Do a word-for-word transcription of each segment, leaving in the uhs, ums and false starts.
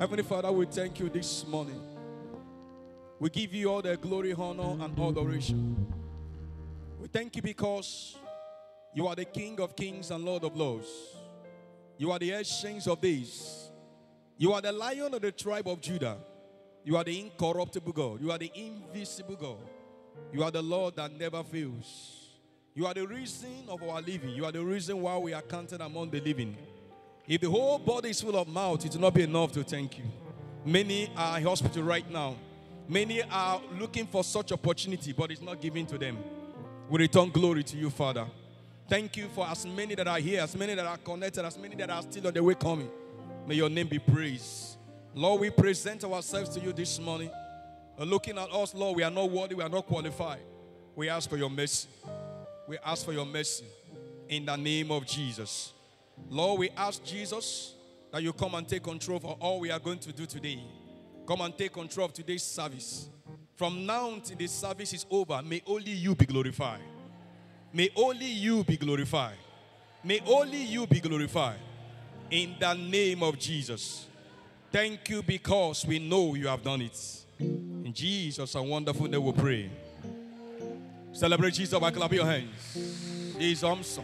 Heavenly Father, we thank you this morning. We give you all the glory, honor, and adoration. We thank you because you are the King of kings and Lord of lords. You are the Ancient of days. You are the Lion of the tribe of Judah. You are the incorruptible God. You are the invisible God. You are the Lord that never fails. You are the reason of our living. You are the reason why we are counted among the living. If the whole body is full of mouth, it will not be enough to thank you. Many are in hospital right now. Many are looking for such opportunity, but it's not given to them. We return glory to you, Father. Thank you for as many that are here, as many that are connected, as many that are still on the way coming. May your name be praised. Lord, we present ourselves to you this morning. Looking at us, Lord, we are not worthy, we are not qualified. We ask for your mercy. We ask for your mercy in the name of Jesus. Lord, we ask Jesus that you come and take control of all we are going to do today. Come and take control of today's service. From now until the service is over, may only you be glorified. May only you be glorified. May only you be glorified. In the name of Jesus. Thank you because we know you have done it. In Jesus' a wonderful name we pray. Celebrate Jesus by clapping your hands. He is awesome.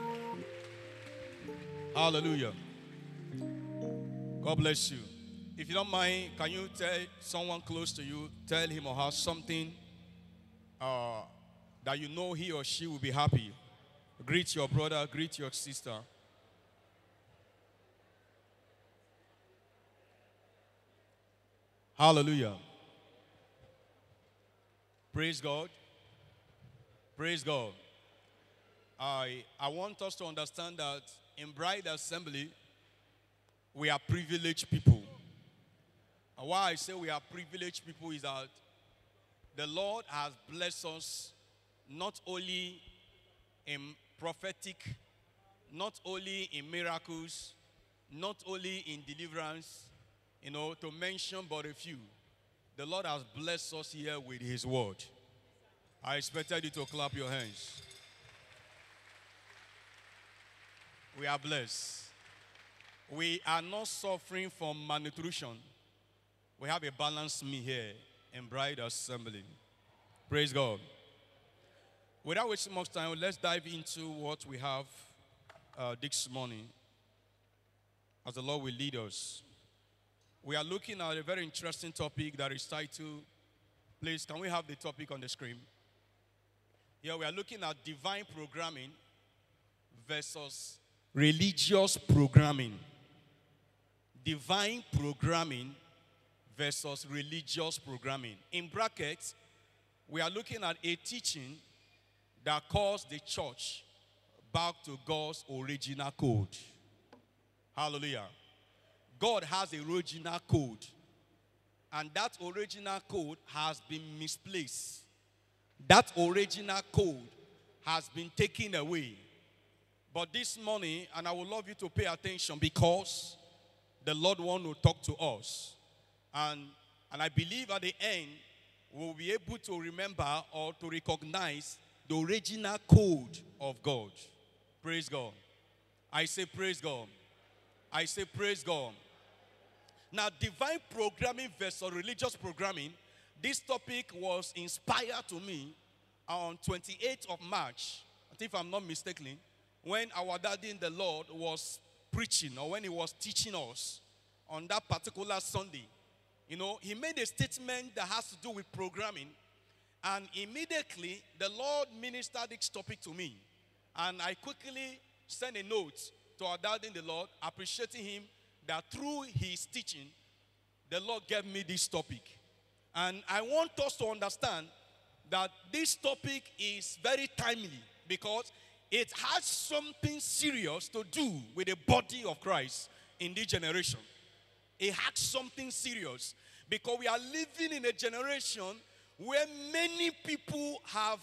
Hallelujah. God bless you. If you don't mind, can you tell someone close to you, tell him or her something uh, that you know he or she will be happy. Greet your brother, greet your sister. Hallelujah. Praise God. Praise God. I, I want us to understand that in Bride Assembly, we are privileged people. And why I say we are privileged people is that the Lord has blessed us not only in prophetic, not only in miracles, not only in deliverance, you know, to mention but a few. The Lord has blessed us here with his word. I expected you to clap your hands. We are blessed. We are not suffering from malnutrition. We have a balanced meal here in Bride Assembly. Praise God. Without wasting much time, let's dive into what we have uh, this morning as the Lord will lead us. We are looking at a very interesting topic that is titled, please, can we have the topic on the screen? Here we are looking at divine programming versus religious programming. Divine programming versus religious programming. In brackets, we are looking at a teaching that calls the church back to God's original code. Hallelujah. God has a original code, and that original code has been misplaced. That original code has been taken away. But this morning, and I would love you to pay attention because the Lord wants to talk to us. And, and I believe at the end, we'll be able to remember or to recognize the original code of God. Praise God. I say praise God. I say praise God. Now, divine programming versus religious programming, this topic was inspired to me on twenty-eighth of March, I think if I'm not mistaken, when our daddy in the Lord was preaching or when he was teaching us on that particular Sunday. You know, he made a statement that has to do with programming, and immediately the Lord ministered this topic to me. And I quickly sent a note to our daddy in the Lord, appreciating him that through his teaching, the Lord gave me this topic. And I want us to understand that this topic is very timely because it has something serious to do with the body of Christ in this generation. It has something serious because we are living in a generation where many people have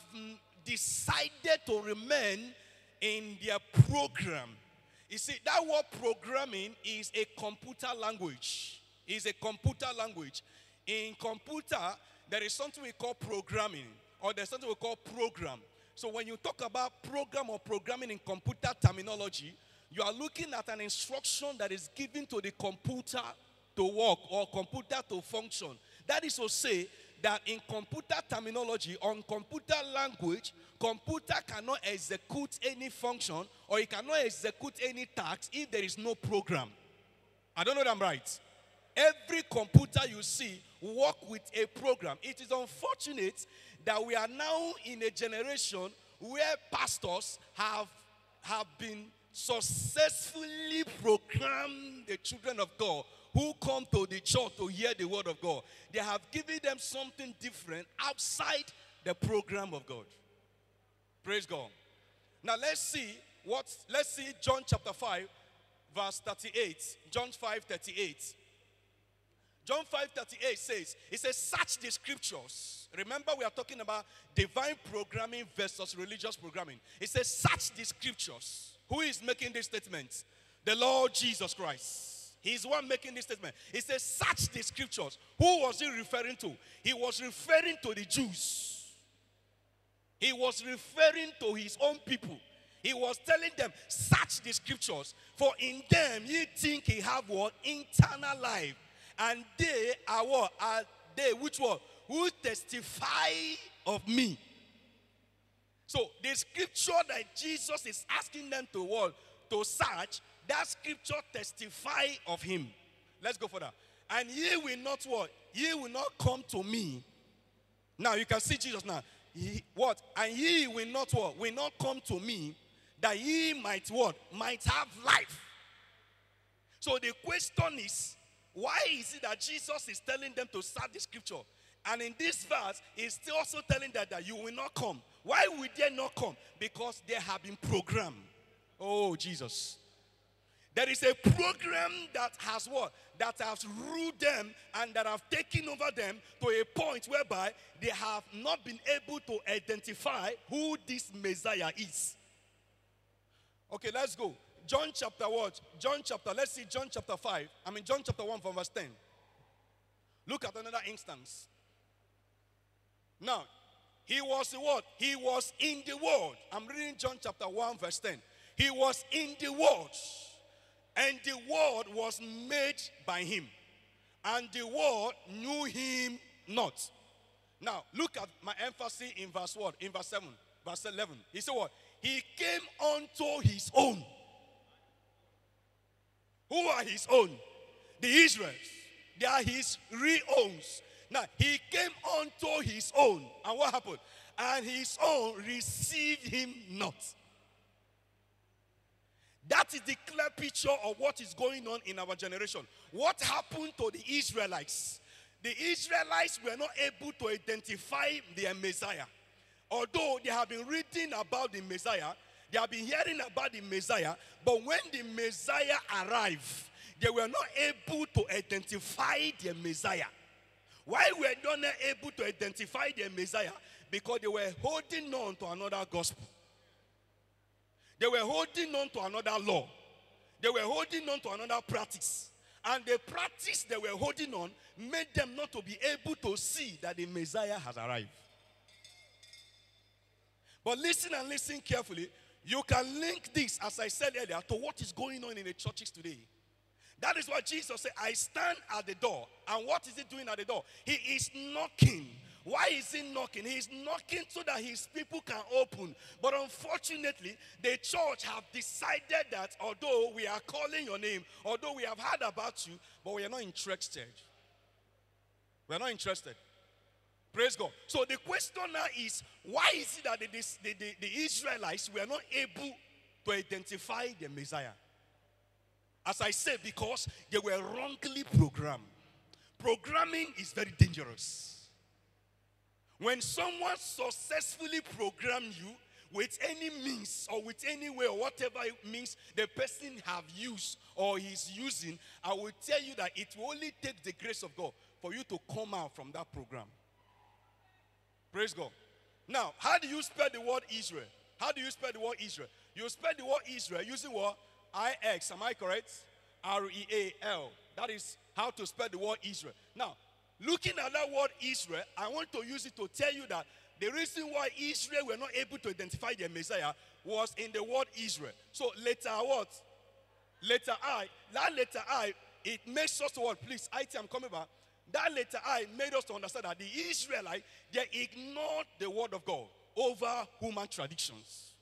decided to remain in their program. You see, that word programming is a computer language. It's a computer language. In computer, there is something we call programming, or there's something we call program. So when you talk about program or programming in computer terminology, you are looking at an instruction that is given to the computer to work or computer to function. That is to say that in computer terminology, on computer language, computer cannot execute any function or it cannot execute any task if there is no program. I don't know if I'm right. Every computer you see work with a program. It is unfortunate that we are now in a generation where pastors have, have been successfully programmed the children of God who come to the church to hear the word of God. They have given them something different outside the program of God. Praise God. Now let's see what, let's see John chapter five, verse thirty-eight. John five, thirty-eight. John five, thirty-eight says, it says, search the scriptures. Remember, we are talking about divine programming versus religious programming. It says, search the scriptures. Who is making this statement? The Lord Jesus Christ. He's the one making this statement. He says, search the scriptures. Who was he referring to? He was referring to the Jews. He was referring to his own people. He was telling them, search the scriptures, for in them ye think ye have what? Eternal life. And they are what? Are they which what? Who testify of me. So the scripture that Jesus is asking them to what? To search, that scripture testify of him. Let's go further. And ye will not what? Ye will not come to me. Now you can see Jesus now. He, what? And ye will not what? Will not come to me that ye might what? Might have life. So the question is, why is it that Jesus is telling them to search the scripture? And in this verse, he's still also telling them that you will not come. Why will they not come? Because they have been programmed. Oh, Jesus. There is a program that has what? That has ruled them and that have taken over them to a point whereby they have not been able to identify who this Messiah is. Okay, let's go. John chapter what? John chapter, let's see John chapter five. I mean John chapter one from verse ten. Look at another instance. Now, he was the what? He was in the world. I'm reading John chapter one verse ten. He was in the world, and the world was made by him, and the world knew him not. Now, look at my emphasis in verse what? In verse seven, verse eleven. He said what? He came unto his own. Who are his own? The Israelites. They are his real owns. Now, he came unto his own. And what happened? And his own received him not. That is the clear picture of what is going on in our generation. What happened to the Israelites? The Israelites were not able to identify their Messiah. Although they have been reading about the Messiah, they have been hearing about the Messiah, but when the Messiah arrived, they were not able to identify the Messiah. Why were they not able to identify the Messiah? Because they were holding on to another gospel. They were holding on to another law. They were holding on to another practice. And the practice they were holding on made them not to be able to see that the Messiah has arrived. But listen and listen carefully. You can link this, as I said earlier, to what is going on in the churches today. That is why Jesus said, I stand at the door. And what is he doing at the door? He is knocking. Why is he knocking? He is knocking so that his people can open. But unfortunately, the church have decided that although we are calling your name, although we have heard about you, but we are not interested. We are not interested. Praise God. So the question now is, why is it that the, the, the, the Israelites were not able to identify the Messiah? As I said, because they were wrongly programmed. Programming is very dangerous. When someone successfully programs you with any means or with any way or whatever means the person have used or is using, I will tell you that it will only take the grace of God for you to come out from that program. Praise God. Now, how do you spell the word Israel? How do you spell the word Israel? You spell the word Israel using what? I X. Am I correct? R E A L. That is how to spell the word Israel. Now, looking at that word Israel, I want to use it to tell you that the reason why Israel were not able to identify their Messiah was in the word Israel. So, letter what? Letter I. That letter I it makes us what? Please, I T, I'm coming back. That letter I made us to understand that the Israelites, they ignored the word of God over human traditions.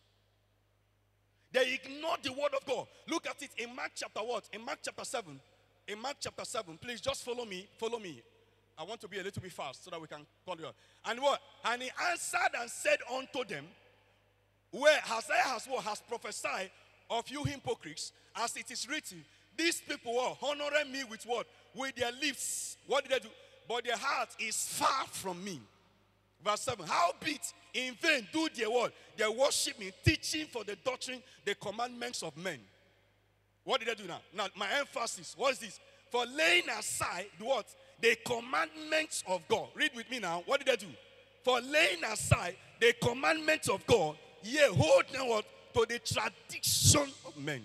They ignored the word of God. Look at it in Mark chapter what? In Mark chapter seven. In Mark chapter seven, please just follow me. Follow me. I want to be a little bit fast so that we can call you out. And what? And he answered and said unto them, where Isaiah has what? Has prophesied of you hypocrites, as it is written, these people were honoring me with what? With their lips. What did they do? But their heart is far from me. Verse seven. Howbeit in vain do they what? They worship me, teaching for the doctrine, the commandments of men. What did they do now? Now, my emphasis, what is this? For laying aside the what? The commandments of God. Read with me now. What did they do? For laying aside the commandments of God, yea, hold them what? To the tradition of men.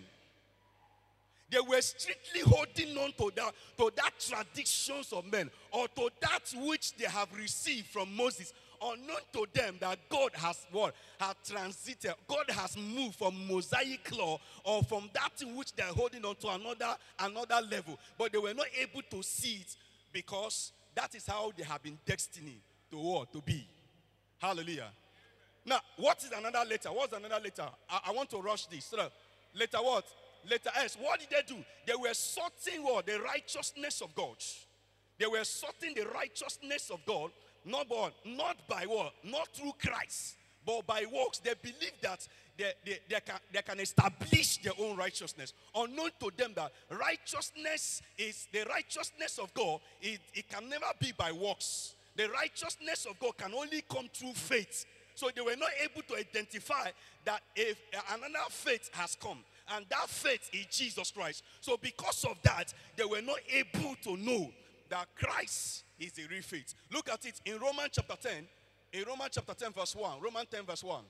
They were strictly holding on to that, to that traditions of men, or to that which they have received from Moses, unknown to them that God has what? Has transited. God has moved from Mosaic law or from that in which they are holding on to another, another level. But they were not able to see it because that is how they have been destined to what? To be. Hallelujah. Now, what is another letter? What's another letter? I, I want to rush this. So, letter what? Letter S. What did they do? They were sorting what? The righteousness of God. They were sorting the righteousness of God, not by, not by what? Not through Christ, but by works. They believe that they, they, they, can, they can establish their own righteousness. Unknown to them that righteousness is, the righteousness of God, it, it can never be by works. The righteousness of God can only come through faith. So they were not able to identify that if another faith has come, and that faith is Jesus Christ. So because of that, they were not able to know that Christ is the real faith. Look at it in Romans chapter ten. In Romans chapter ten verse one. Romans ten verse one.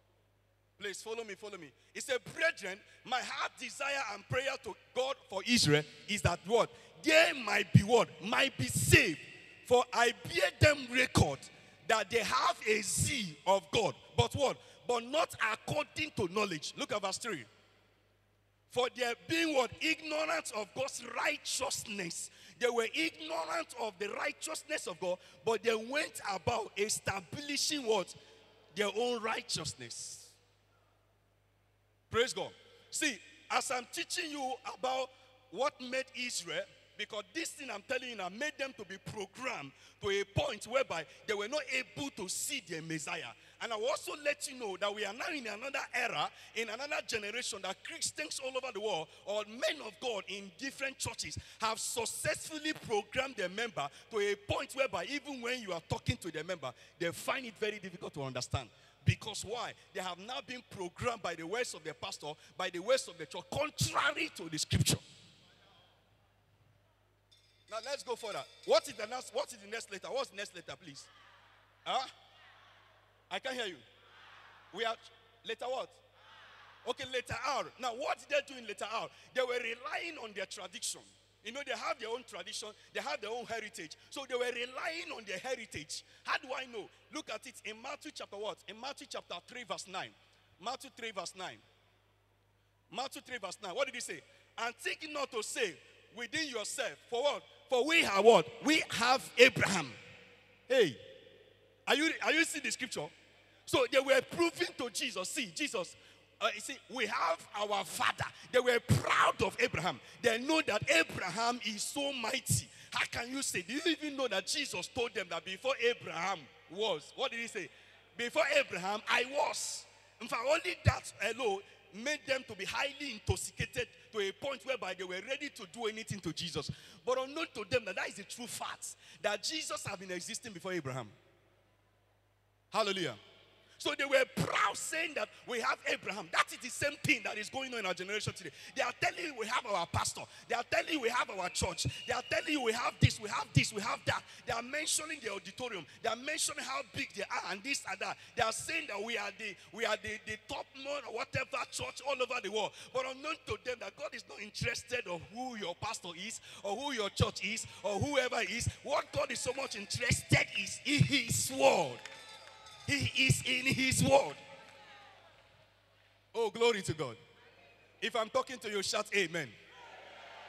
Please follow me, follow me. It says, brethren, my heart desire and prayer to God for Israel is that what? They might be what? Might be saved. For I bear them record that they have a zeal of God. But what? But not according to knowledge. Look at verse three. For they being what? Ignorant of God's righteousness. They were ignorant of the righteousness of God, but they went about establishing what? Their own righteousness. Praise God. See, as I'm teaching you about what made Israel, because this thing I'm telling you now made them to be programmed to a point whereby they were not able to see their Messiah. And I will also let you know that we are now in another era, in another generation, that Christians all over the world, or men of God in different churches, have successfully programmed their member to a point whereby even when you are talking to their member, they find it very difficult to understand. Because why? They have now been programmed by the words of the pastor, by the words of the church, contrary to the scripture. Now let's go further. What is the next, what is the next letter? What's the next letter, please? Huh? I can't hear you. We are, letter what? Okay, letter R. Now what did they do in letter R? They were relying on their tradition. You know, they have their own tradition. They have their own heritage. So they were relying on their heritage. How do I know? Look at it in Matthew chapter what? In Matthew chapter three verse nine. Matthew three verse nine. Matthew three verse nine. What did he say? And think not to say within yourself. For what? For we have what? We have Abraham. Hey. Are you, are you seeing the scripture? So they were proving to Jesus. See, Jesus. Uh, you see, we have our father. They were proud of Abraham. They know that Abraham is so mighty. How can you say? Do you even know that Jesus told them that before Abraham was? What did he say? Before Abraham, I was. In fact, only that alone made them to be highly intoxicated to a point whereby they were ready to do anything to Jesus. But unknown to them that that is the true fact, that Jesus had been existing before Abraham. Hallelujah. So they were proud saying that we have Abraham. That is the same thing that is going on in our generation today. They are telling you we have our pastor. They are telling you we have our church. They are telling you we have this, we have this, we have that. They are mentioning the auditorium. They are mentioning how big they are and this and that. They are saying that we are the we are the, the top known or whatever church all over the world. But unknown to them that God is not interested of who your pastor is or who your church is or whoever is. What God is so much interested is in his word. He is in his word. Oh, glory to God. If I'm talking to you, shout amen.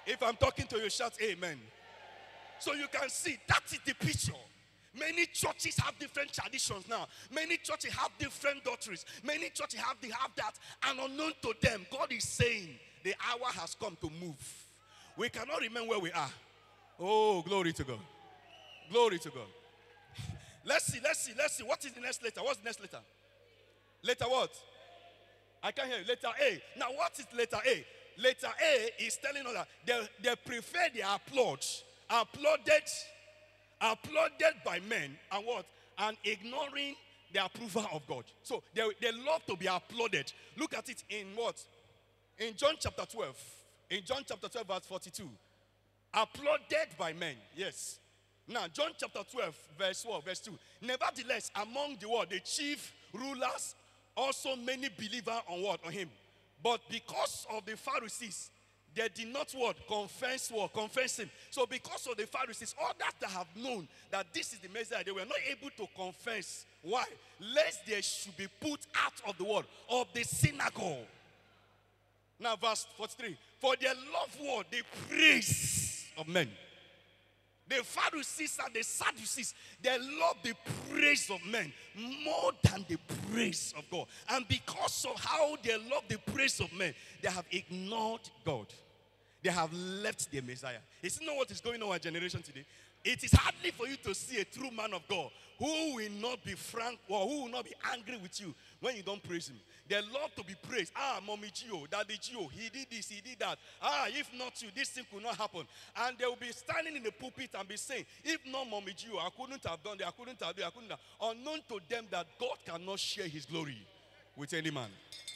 If I'm talking to you, shout amen. So you can see, that is the picture. Many churches have different traditions now. Many churches have different doctrines. Many churches have, they have that. And unknown to them, God is saying, the hour has come to move. We cannot remain where we are. Oh, glory to God. Glory to God. Let's see, let's see, let's see. What is the next letter? What's the next letter? Letter what? I can't hear you. Letter A. Now, what is letter A? Letter A is telling us that they, they prefer the applaud. Applauded, applauded by men and what? And ignoring the approval of God. So they, they love to be applauded. Look at it in what? In John chapter twelve. In John chapter twelve, verse forty-two. Applauded by men. Yes. Now, John chapter twelve, verse one, verse two. Nevertheless, among the world, the chief rulers, also many believers on what? On him. But because of the Pharisees, they did not what? Confess what? Confess him. So because of the Pharisees, all that have known that this is the Messiah, they were not able to confess. Why? Lest they should be put out of the world, of the synagogue. Now verse forty-three. For their love word, the praise of men. The Pharisees and the Sadducees, they love the praise of men more than the praise of God. And because of how they love the praise of men, they have ignored God. They have left the Messiah. Is it not what is going on in our generation today? It is hardly for you to see a true man of God who will not be frank or who will not be angry with you when you don't praise him. They love to be praised. Ah, Mommy Gio, Daddy Gio, he did this, he did that. Ah, if not you, this thing could not happen. And they will be standing in the pulpit and be saying, if not Mommy Gio, I couldn't have done that, I couldn't have done that, I couldn't have. Unknown to them that God cannot share his glory with any man.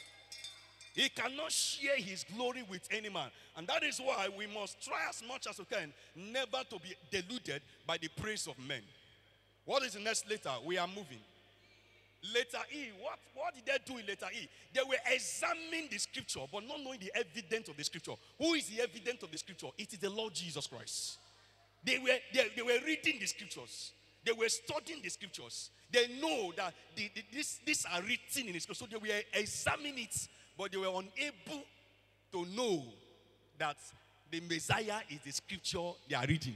He cannot share his glory with any man. And that is why we must try as much as we can never to be deluded by the praise of men. What is the next letter? We are moving. Letter E. What, what did they do in letter E? They were examining the scripture, but not knowing the evidence of the scripture. Who is the evidence of the scripture? It is the Lord Jesus Christ. They were, they, they were reading the scriptures. They were studying the scriptures. They know that the, the, this, these are written in the scripture. So they were examining it, but they were unable to know that the Messiah is the scripture they are reading.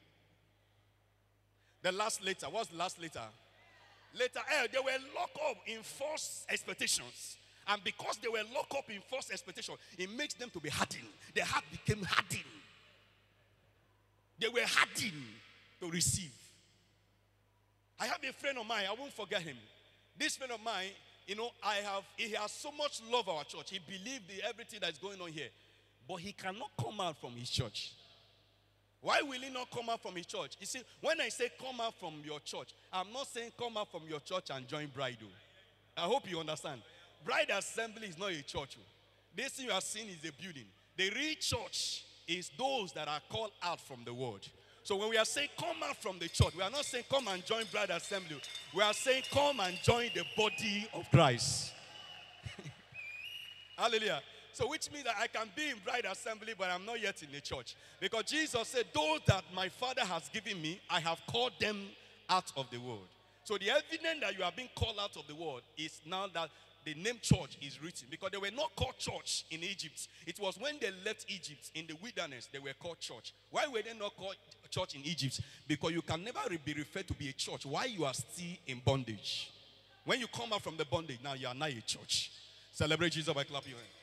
The last letter. What's the last letter? Letter L. They were locked up in false expectations. And because they were locked up in false expectations, it makes them to be hardened. Their heart became hardened. They were hardened to receive. I have a friend of mine, I won't forget him. This friend of mine, you know, I have, he has so much love for our church. He believes in everything that's going on here. But he cannot come out from his church. Why will he not come out from his church? You see, when I say come out from your church, I'm not saying come out from your church and join Bridal. I hope you understand. Bride Assembly is not a church. This thing you are seeing is a building. The real church is those that are called out from the world. So when we are saying come out from the church, we are not saying come and join Bride Assembly. We are saying come and join the body of Christ. Hallelujah. So which means that I can be in Bride Assembly, but I'm not yet in the church. Because Jesus said, those that my Father has given me, I have called them out of the world. So the evidence that you are being called out of the world is now that the name church is written. Because they were not called church in Egypt. It was when they left Egypt in the wilderness, they were called church. Why were they not called church in Egypt? Because you can never be referred to be a church while you are still in bondage. When you come out from the bondage, now you are now a church. Celebrate Jesus by clapping your hands.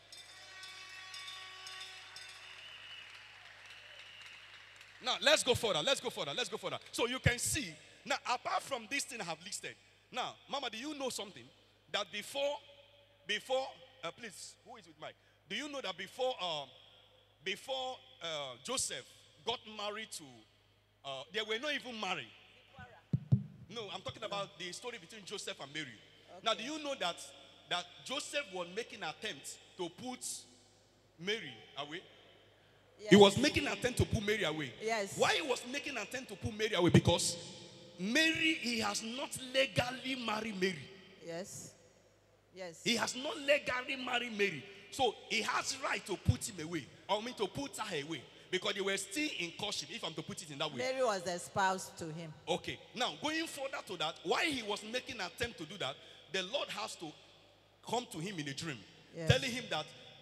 Now, let's go further. Let's go further. Let's go further. So you can see, now, apart from this thing I have listed, now, Mama, do you know something? That before, before, uh, please, who is with Mike? Do you know that before, uh, before uh, Joseph got married to, uh, they were not even married. No, I'm talking about the story between Joseph and Mary. Okay. Now, do you know that, that Joseph was making an attempt to put Mary away? Yes. He was making an attempt to put Mary away. Yes. Why he was making an attempt to put Mary away? Because Mary, he has not legally married Mary. Yes. Yes. He has not legally married Mary. So he has right to put him away. Or I mean to put her away. Because they were still in courtship, if I'm to put it in that way. Mary was espoused to him. Okay. Now, going further to that, why he was making an attempt to do that, the Lord has to come to him in a dream. Yes. Telling him that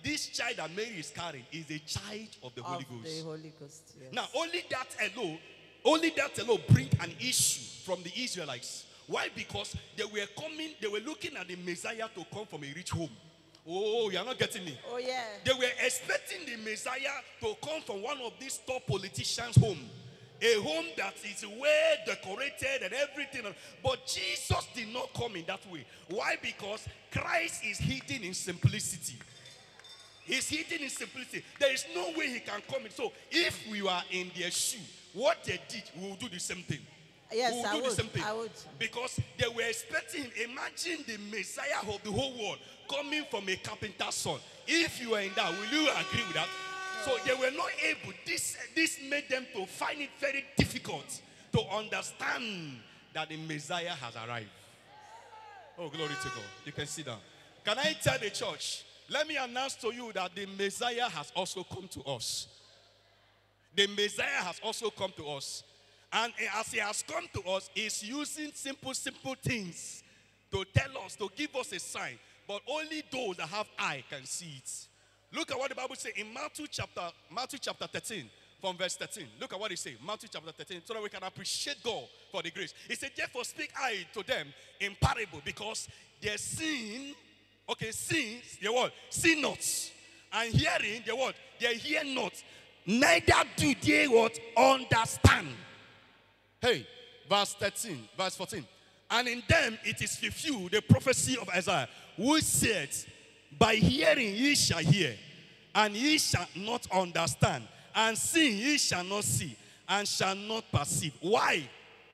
this child that Mary is carrying is a child of the Holy Of Ghost. the Holy Ghost. Yes. Now, only that alone, only that alone bring an issue from the Israelites. Why? Because they were coming, they were looking at the Messiah to come from a rich home. Oh, you are not getting me. Oh, yeah. They were expecting the Messiah to come from one of these top politicians' home. A home that is well decorated and everything. But Jesus did not come in that way. Why? Because Christ is hidden in simplicity. He's hidden in simplicity. There is no way he can come in. So if we are in their shoe, what they did, we will do the same thing. Yes, we will I do would. the same thing. I would. Because they were expecting him. Imagine the Messiah of the whole world coming from a carpenter's son. If you are in that, will you agree with that? So they were not able. This, this made them to find it very difficult to understand that the Messiah has arrived. Oh, glory to God. You can sit down. Can I tell the church? Let me announce to you that the Messiah has also come to us. The Messiah has also come to us. And as he has come to us, he's using simple, simple things to tell us, to give us a sign. But only those that have eye can see it. Look at what the Bible says in Matthew chapter, Matthew chapter thirteen, from verse thirteen. Look at what it says, Matthew chapter thirteen, so that we can appreciate God for the grace. He said, therefore speak I to them in parable, because their sin, okay, sins, their what? See not. And hearing, their what? They hear not. Neither do they what? Understand. Hey, verse thirteen, verse fourteen. And in them it is fulfilled the prophecy of Isaiah, who said, by hearing ye shall hear, and ye shall not understand, and seeing ye shall not see, and shall not perceive. Why?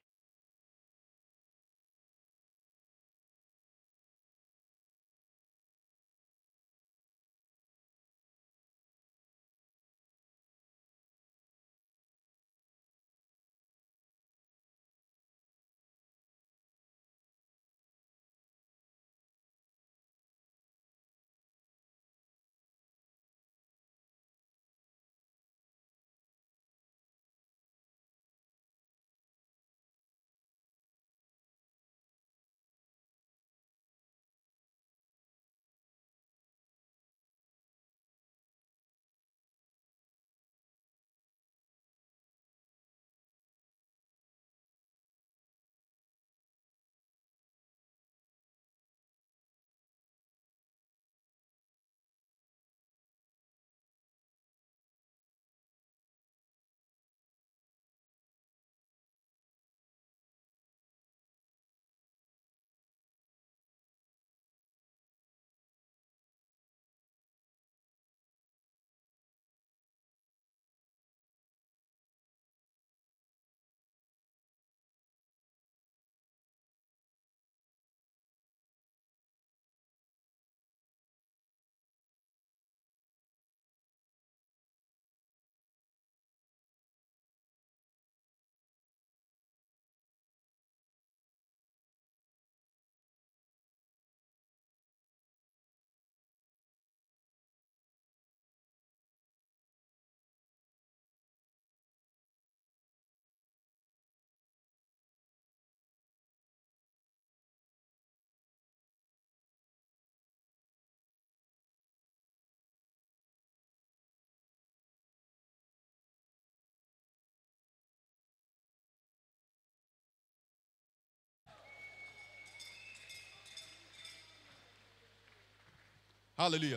Hallelujah.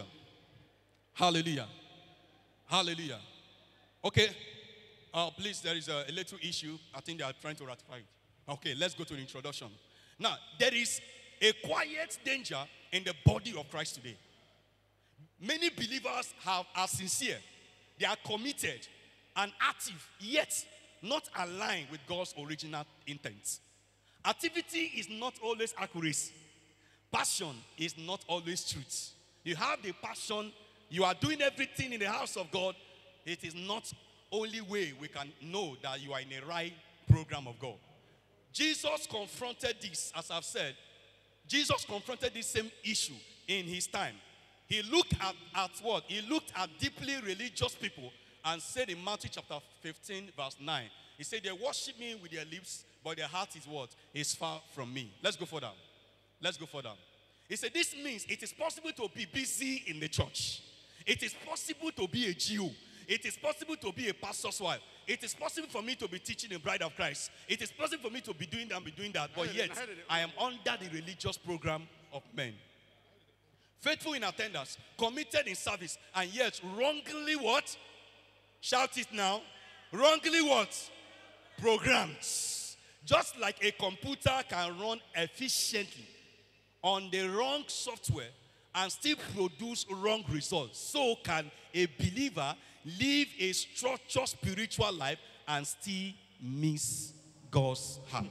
Hallelujah. Hallelujah. Okay. Uh, please, there is a, a little issue. I think they are trying to ratify it. Okay, let's go to the introduction. Now, there is a quiet danger in the body of Christ today. Many believers have, are sincere. They are committed and active, yet not aligned with God's original intent. Activity is not always accuracy. Passion is not always truth. You have the passion, you are doing everything in the house of God. It is not only way we can know that you are in a right program of God. Jesus confronted this, as I've said, Jesus confronted this same issue in his time. He looked at, at what? He looked at deeply religious people and said in Matthew chapter fifteen, verse nine, he said, they worship me with their lips, but their heart is what? Is far from me. Let's go further. Let's go further. He said, this means it is possible to be busy in the church. It is possible to be a G O. It is possible to be a pastor's wife. It is possible for me to be teaching the bride of Christ. It is possible for me to be doing that and be doing that. But yet, I am under the religious program of men. Faithful in attendance, committed in service, and yet wrongly what? Shout it now. Wrongly what? Programmed. Just like a computer can run efficiently on the wrong software and still produce wrong results, so can a believer live a structured spiritual life and still miss God's heart.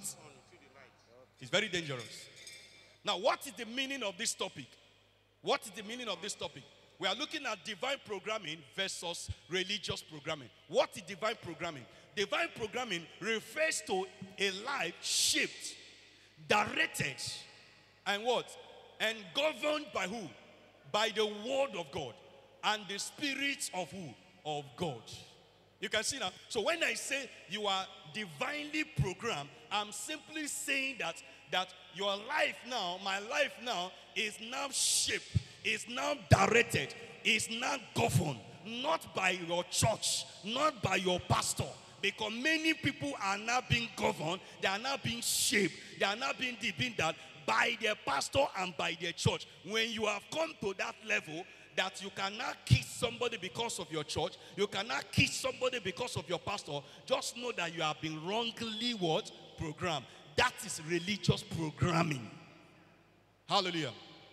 It's very dangerous. Now, what is the meaning of this topic? What is the meaning of this topic? We are looking at divine programming versus religious programming. What is divine programming? Divine programming refers to a life shaped, directed, and what? And governed by who? By the word of God and the spirit of who? Of God. You can see now. So when I say you are divinely programmed, I'm simply saying that that your life now, my life now, is now shaped, is now directed, is now governed, not by your church, not by your pastor. Because many people are now being governed, they are now being shaped, they are now being deepened that by their pastor and by their church. When you have come to that level that you cannot kiss somebody because of your church, you cannot kiss somebody because of your pastor, just know that you have been wrongly what? Programmed. That is religious programming. Hallelujah.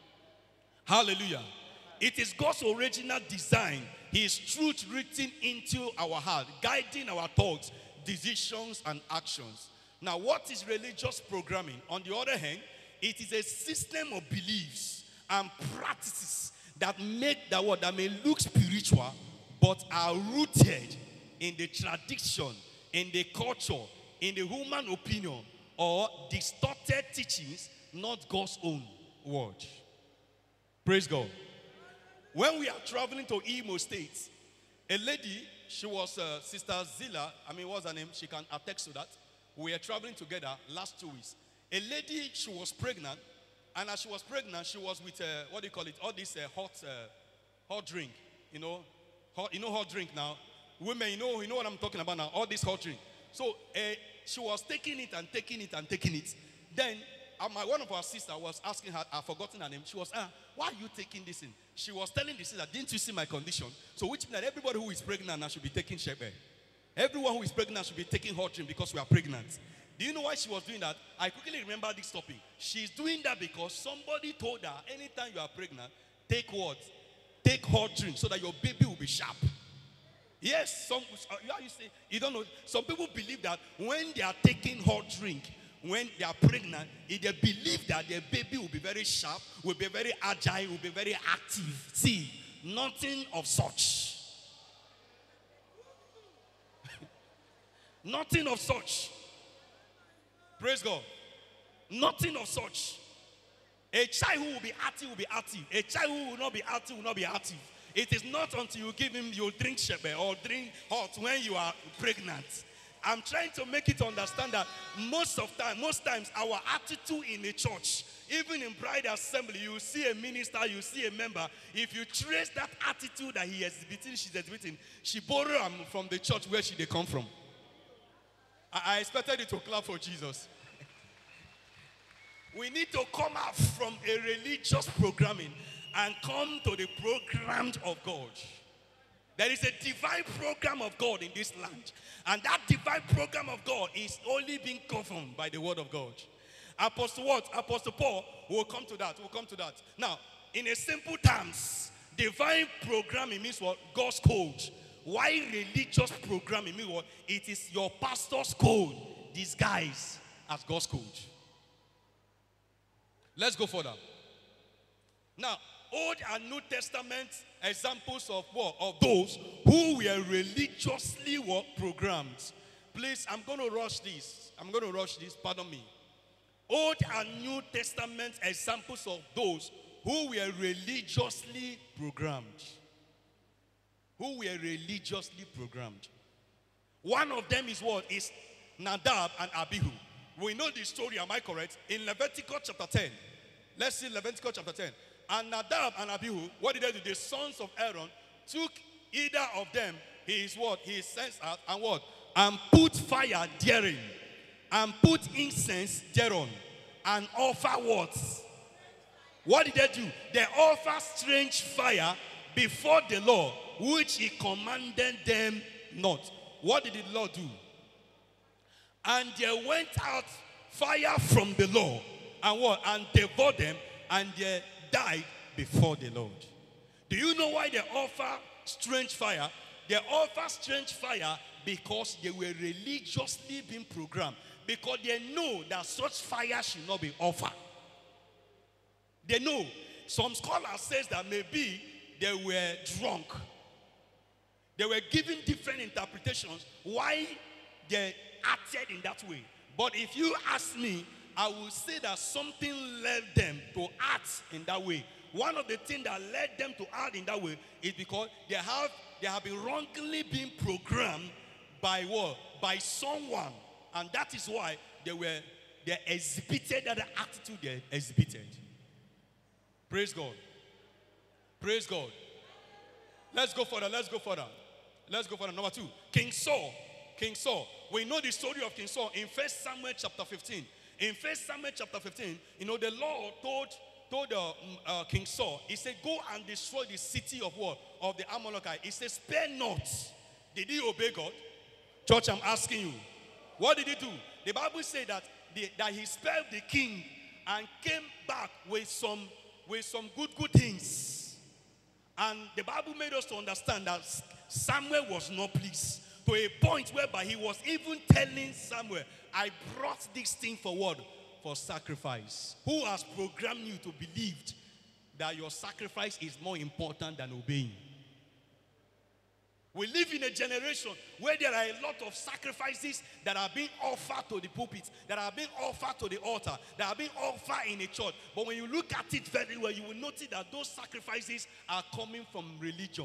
Hallelujah. It is God's original design, His truth written into our heart, guiding our thoughts, decisions, and actions. Now, what is religious programming? On the other hand, it is a system of beliefs and practices that make that what that may look spiritual, but are rooted in the tradition, in the culture, in the human opinion, or distorted teachings, not God's own word. Praise God. When we are traveling to Imo State, a lady, she was uh, Sister Zilla, I mean, what's her name? She can attest to that. We were traveling together last two weeks. A lady, she was pregnant, and as she was pregnant, she was with, uh, what do you call it, all this uh, hot uh, hot drink, you know, hot, you know hot drink now. Women, you know, you know what I'm talking about now, all this hot drink. So uh, she was taking it and taking it and taking it. Then uh, my, one of our sisters was asking her, I've forgotten her name, she was, ah, why are you taking this in? She was telling the sister, didn't you see my condition? So which means that everybody who is pregnant now should be taking shepherd. Everyone who is pregnant should be taking hot drink because we are pregnant. Do you know why she was doing that? I quickly remember this topic. She's doing that because somebody told her, anytime you are pregnant, take what? Take hot drink so that your baby will be sharp. Yes, some, you say, you don't know. Some people believe that when they are taking hot drink, when they are pregnant, they believe that their baby will be very sharp, will be very agile, will be very active. See, nothing of such. Nothing of such. Praise God. Nothing of such. A child who will be active will be active. A child who will not be active will not be active. It is not until you give him, you drink shepherd or drink hot when you are pregnant. I'm trying to make it understand that most of time, most times, our attitude in the church, even in bride assembly, you see a minister, you see a member. If you trace that attitude that he is exhibiting, she's exhibiting, she borrowed um, from the church where she they come from. I, I expected you to clap for Jesus. We need to come out from a religious programming and come to the program of God. There is a divine program of God in this land. And that divine program of God is only being governed by the word of God. Apostle what? Apostle Paul will come to that. We'll come to that. Now, in a simple terms, divine programming means what? God's code. Why religious programming means what? It is your pastor's code disguised as God's code. Let's go further. Now, Old and New Testament examples of what? Of those who were religiously what? Programmed. Please, I'm going to rush this. I'm going to rush this. Pardon me. Old and New Testament examples of those who were religiously programmed. Who were religiously programmed. One of them is what? Is Nadab and Abihu. We know the story, am I correct? In Leviticus chapter ten. Let's see Leviticus chapter ten. And Nadab and Abihu, what did they do? The sons of Aaron took either of them, he is what? He sends out and what? And put fire therein, and put incense thereon, and offer what? What did they do? They offer strange fire before the Lord, which he commanded them not. What did the Lord do? And there went out fire from the Lord, and what? And devoured them, and they died before the Lord. Do you know why they offer strange fire? They offer strange fire because they were religiously being programmed. Because they know that such fire should not be offered. They know. Some scholars says that maybe they were drunk. They were given different interpretations why they acted in that way. But if you ask me, I will say that something led them to act in that way. One of the things that led them to act in that way is because they have they have been wrongly being programmed by what? By someone. And that is why they were they exhibited that attitude they exhibited. Praise God. Praise God. Let's go further. Let's go further. Let's go further. Number two. King Saul. King Saul. We know the story of King Saul in First Samuel chapter fifteen. In First Samuel chapter fifteen, you know, the Lord told, told uh, uh, King Saul, he said, go and destroy the city of what? Of the Amalekite. He said, spare not. Did he obey God? Church, I'm asking you. What did he do? The Bible said that, the, that he spared the king and came back with some, with some good, good things. And the Bible made us to understand that Samuel was not pleased. To a point whereby he was even telling Samuel, I brought this thing for what? For sacrifice. Who has programmed you to believe that your sacrifice is more important than obeying? We live in a generation where there are a lot of sacrifices that are being offered to the pulpit, that are being offered to the altar, that are being offered in a church. But when you look at it very well, you will notice that those sacrifices are coming from religion.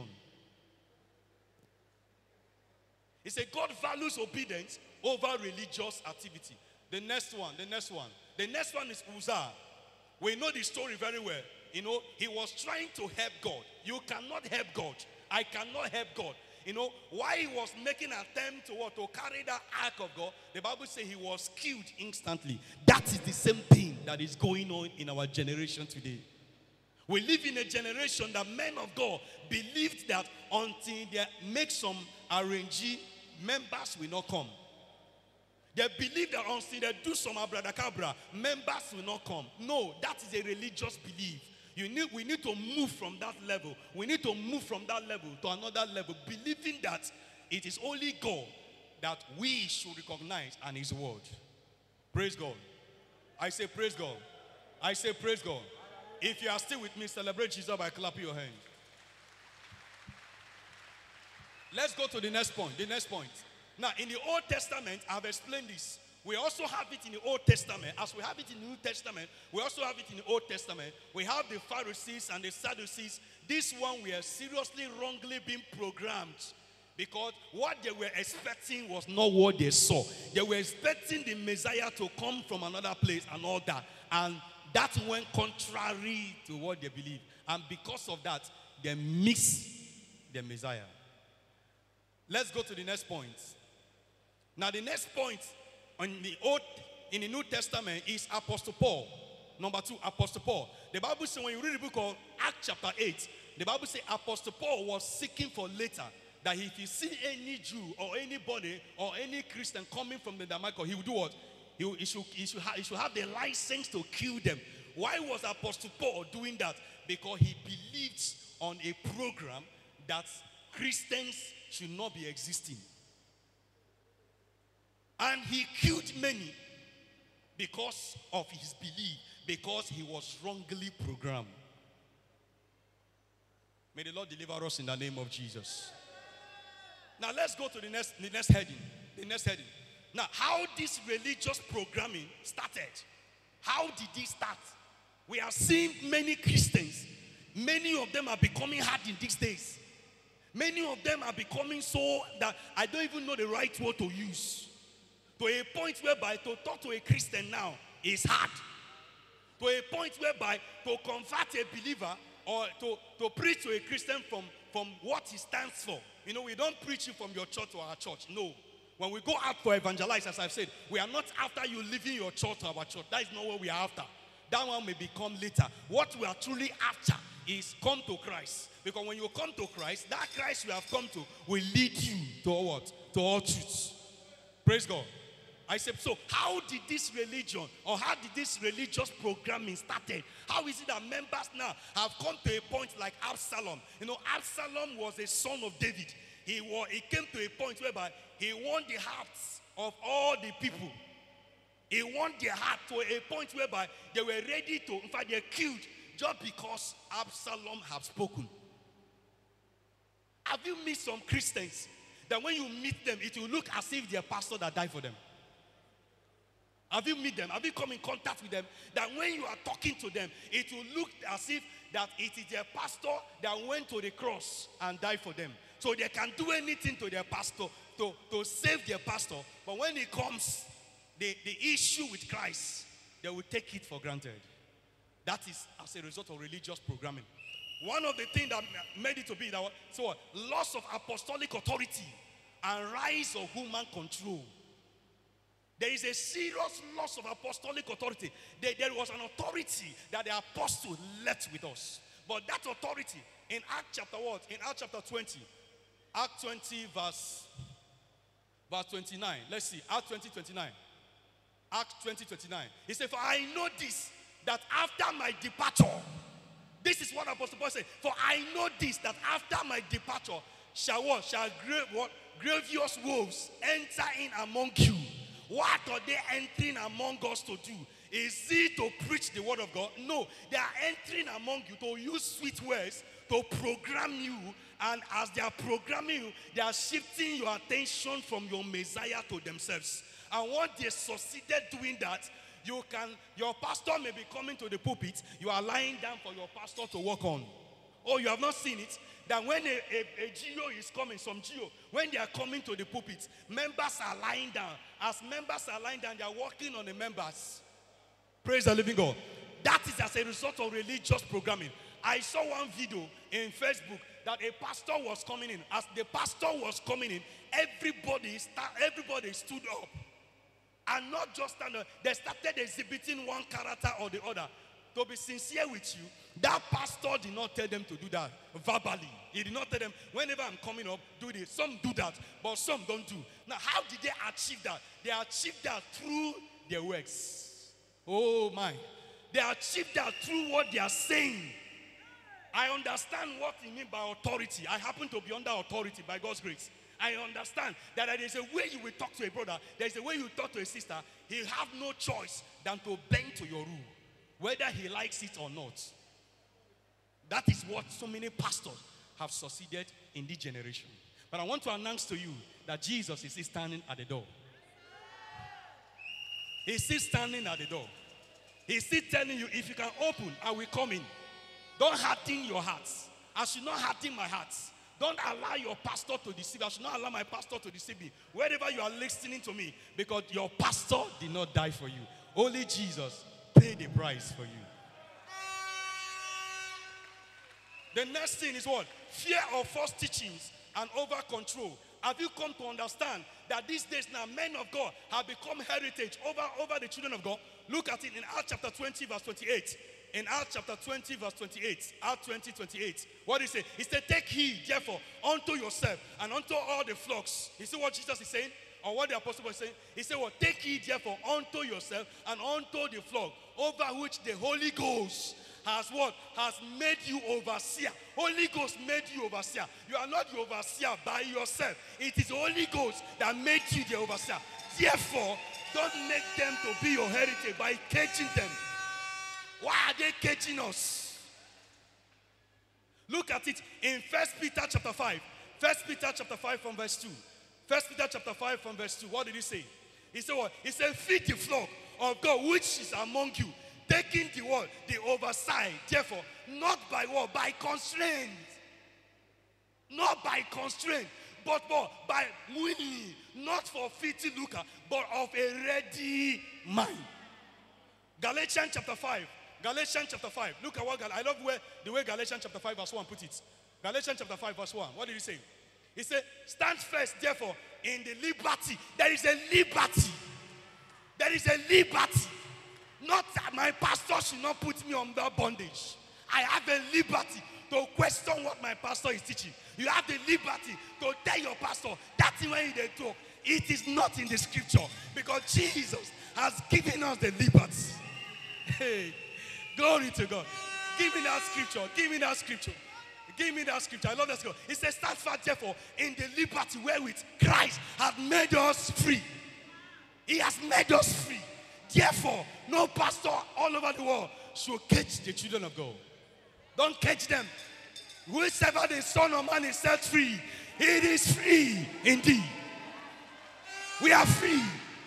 He said God values obedience over religious activity. The next one, the next one. The next one is Uzzah. We know the story very well. You know, he was trying to help God. You cannot help God. I cannot help God. You know, why he was making an attempt to what? To carry that ark of God, the Bible says he was killed instantly. That is the same thing that is going on in our generation today. We live in a generation that men of God believed that until they make some arrangee, members will not come. They believe that until they do some abracadabra, members will not come. No, that is a religious belief. You need, we need to move from that level. We need to move from that level to another level, believing that it is only God that we should recognize and his word. Praise God. I say praise God. I say praise God. If you are still with me, celebrate Jesus by clapping your hands. Let's go to the next point. The next point. Now, in the Old Testament, I've explained this. We also have it in the Old Testament. As we have it in the New Testament, we also have it in the Old Testament. We have the Pharisees and the Sadducees. This one we are seriously wrongly being programmed. Because what they were expecting was not what they saw. They were expecting the Messiah to come from another place and all that. And that went contrary to what they believed. And because of that, they missed the Messiah. Let's go to the next point. Now the next point in the Old, in the New Testament is Apostle Paul. Number two, Apostle Paul. The Bible says when you read the book of Acts chapter eight, the Bible says Apostle Paul was seeking for later that if he see any Jew or anybody or any Christian coming from the Damascus, he would do what? He, he, should, he, should have, he should have the license to kill them. Why was Apostle Paul doing that? Because he believed on a program that Christians should not be existing. And he killed many because of his belief, because he was wrongly programmed. May the Lord deliver us in the name of Jesus. Now let's go to the next, the next heading. The next heading. Now, how this religious programming started? How did it start? We are seeing many Christians. Many of them are becoming hard in these days. Many of them are becoming so that I don't even know the right word to use. To a point whereby to talk to a Christian now is hard. To a point whereby to convert a believer or to, to preach to a Christian from, from what he stands for. You know, we don't preach it from your church to our church. No. When we go out for evangelize, as I've said, we are not after you leaving your church to our church. That is not what we are after. That one may become later. What we are truly after is come to Christ. Because when you come to Christ, that Christ you have come to will lead you to what? To all truths. Praise God. I said, so how did this religion or how did this religious programming started? How is it that members now have come to a point like Absalom? You know, Absalom was a son of David. He, was, he came to a point whereby he won the hearts of all the people. He won their heart to a point whereby they were ready to, in fact, they killed just because Absalom had spoken. Have you met some Christians that when you meet them, it will look as if their pastor that died for them? Have you met them? Have you come in contact with them? That when you are talking to them, it will look as if that it is their pastor that went to the cross and died for them. So they can do anything to their pastor to, to save their pastor. But when it comes, the, the issue with Christ, they will take it for granted. That is as a result of religious programming. One of the things that made it to be that so what? Loss of apostolic authority and rise of human control. There is a serious loss of apostolic authority. There, there was an authority that the apostle left with us. But that authority, in Acts chapter what? In Acts chapter twenty. Acts twenty verse, verse twenty-nine. Let's see. Acts twenty, twenty-nine. Acts twenty, twenty-nine. He said, for I know this, that after my departure, this is what Apostle Paul said, for I know this, that after my departure, shall what? Shall grave, what? Grievous wolves enter in among you. What are they entering among us to do? Is it to preach the word of God? No, they are entering among you to use sweet words to program you, and as they are programming you, they are shifting your attention from your Messiah to themselves. And once they succeeded doing that, you can, your pastor may be coming to the pulpit, you are lying down for your pastor to work on. Oh, you have not seen it? That when a, a, a G O is coming, some G O, when they are coming to the pulpit, members are lying down. As members are lying down, they are working on the members. Praise the living God. That is as a result of religious programming. I saw one video in Facebook that a pastor was coming in. As the pastor was coming in, everybody, start, everybody stood up. And not just stand up. They started exhibiting one character or the other. To be sincere with you, that pastor did not tell them to do that verbally. He did not tell them, whenever I'm coming up, do this. Some do that, but some don't do. Now, how did they achieve that? They achieved that through their works. Oh my. They achieved that through what they are saying. I understand what you mean by authority. I happen to be under authority by God's grace. I understand that there is a way you will talk to a brother. There is a way you talk to a sister. He'll have no choice than to bend to your rule, whether he likes it or not. That is what so many pastors have succeeded in this generation. But I want to announce to you that Jesus is still standing at the door. He's still standing at the door. He's still telling you, if you can open, I will come in. Don't harden your hearts. I should not harden my heart. Don't allow your pastor to deceive. I should not allow my pastor to deceive me. Wherever you are listening to me, because your pastor did not die for you. Only Jesus paid the price for you. The next thing is what? Fear of false teachings and over control. Have you come to understand that these days now men of God have become heritage over, over the children of God? Look at it in Acts chapter twenty verse twenty-eight. In Acts chapter twenty verse twenty-eight. Acts twenty, twenty-eight. What is it? He said, take heed therefore unto yourself and unto all the flocks. You see what Jesus is saying? Or what the apostle was saying? He said, well, take heed therefore unto yourself and unto the flock, over which the Holy Ghost has what? Has made you overseer. Holy Ghost made you overseer. You are not the overseer by yourself. It is the Holy Ghost that made you the overseer. Therefore, don't make them to be your heritage by caging them. Why are they caging us? Look at it in First Peter chapter five. First Peter chapter five from verse two. First Peter chapter five from verse two. What did he say? He said what? He said, feed the flock of God which is among you, taking the word, the oversight, therefore, not by what? By constraint. Not by constraint, but what? By willingly, not for fitting lucre, but of a ready mind. Galatians chapter five. Galatians chapter five. Look at what Gal I love where the way Galatians chapter five verse one put it. Galatians chapter five, verse one. What did he say? He said, stand first, therefore, in the liberty. There is a liberty. There is a liberty. Not that my pastor should not put me under bondage. I have a liberty to question what my pastor is teaching. You have the liberty to tell your pastor that when they talk, it is not in the scripture, because Jesus has given us the liberty. Hey, glory to God. Give me that scripture. Give me that scripture. Give me that scripture. I love that scripture. It says, stand fast, therefore, in the liberty wherewith Christ hath made us free. He has made us free. Therefore, no pastor all over the world should catch the children of God. Don't catch them. Whosoever the Son of Man is set free, it is free indeed. We are free.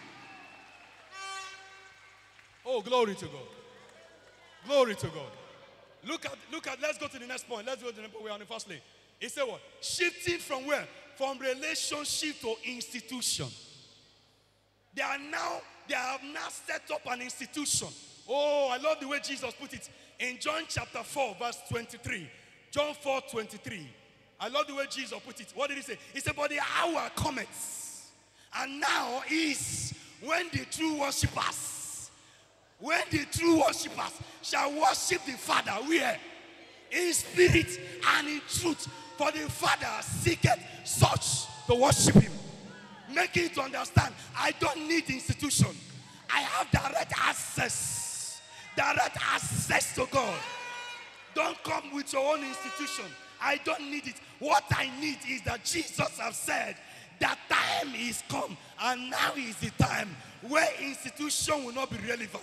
Oh, glory to God. Glory to God. Look at, look at, let's go to the next point. Let's go to the next point. We're on the first lane. He said what? Shifting from where? From relationship to institution. They are now, they have now set up an institution. Oh, I love the way Jesus put it. In John chapter four, verse twenty-three. John four, twenty-three. I love the way Jesus put it. What did he say? He said, but the hour cometh, and now is when the true worshippers, when the true worshippers shall worship the Father, where? In spirit and in truth. For the Father seeketh such to worship him. Making it to understand, I don't need institution. I have direct access. Direct access to God. Don't come with your own institution. I don't need it. What I need is that Jesus has said that time is come, and now is the time where institution will not be relevant.